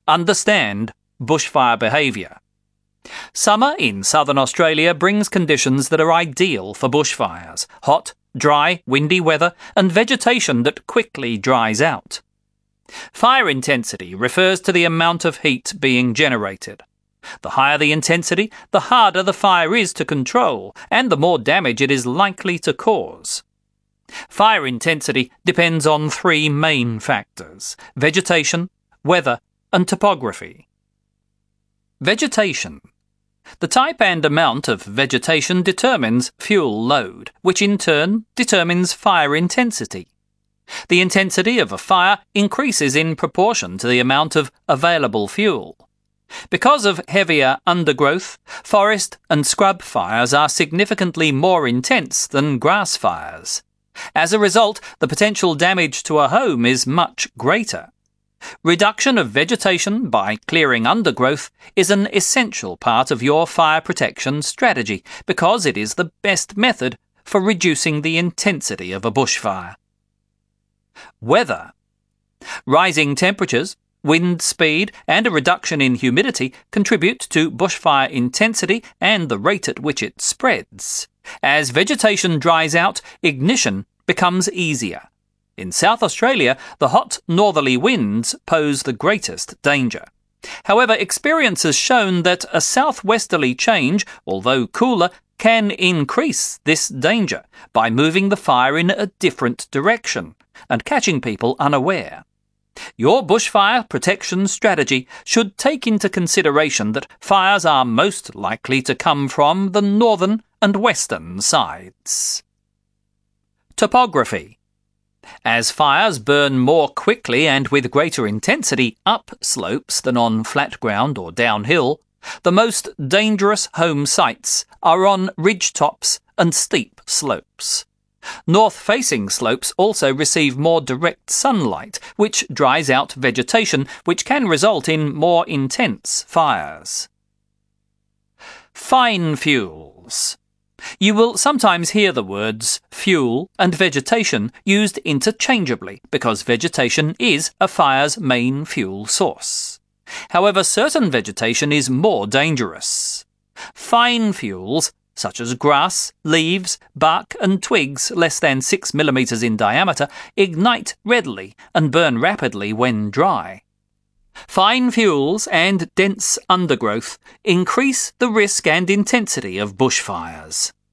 Understand bushfire behaviour. Summer in southern Australia brings conditions that are ideal for bushfires: hot, dry, windy weather and vegetation that quickly dries out. Fire intensity refers to the amount of heat being generated. The higher the intensity, the harder the fire is to control, and the more damage it is likely to cause. Fire intensity depends on three main factors: vegetation, weather, and topography. Vegetation. The type and amount of vegetation determines fuel load, which in turn determines fire intensity. The intensity of a fire increases in proportion to the amount of available fuel. Because of heavier undergrowth, forest and scrub fires are significantly more intense than grass fires. As a result, the potential damage to a home is much greater. Reduction of vegetation by clearing undergrowth is an essential part of your fire protection strategy because it is the best method for reducing the intensity of a bushfire. Weather. Rising temperatures, wind speed and a reduction in humidity contribute to bushfire intensity and the rate at which it spreads. As vegetation dries out, ignition becomes easier. In South Australia, the hot northerly winds pose the greatest danger. However, experience has shown that a southwesterly change, although cooler, can increase this danger by moving the fire in a different direction and catching people unaware. Your bushfire protection strategy should take into consideration that fires are most likely to come from the northern and western sides. Topography. As fires burn more quickly and with greater intensity up slopes than on flat ground or downhill, the most dangerous home sites are on ridgetops and steep slopes. North-facing slopes also receive more direct sunlight, which dries out vegetation, which can result in more intense fires. Fine fuels. You will sometimes hear the words fuel and vegetation used interchangeably because vegetation is a fire's main fuel source. However, certain vegetation is more dangerous. Fine fuels, such as grass, leaves, bark and twigs less than 6 millimeters in diameter, ignite readily and burn rapidly when dry. Fine fuels and dense undergrowth increase the risk and intensity of bushfires.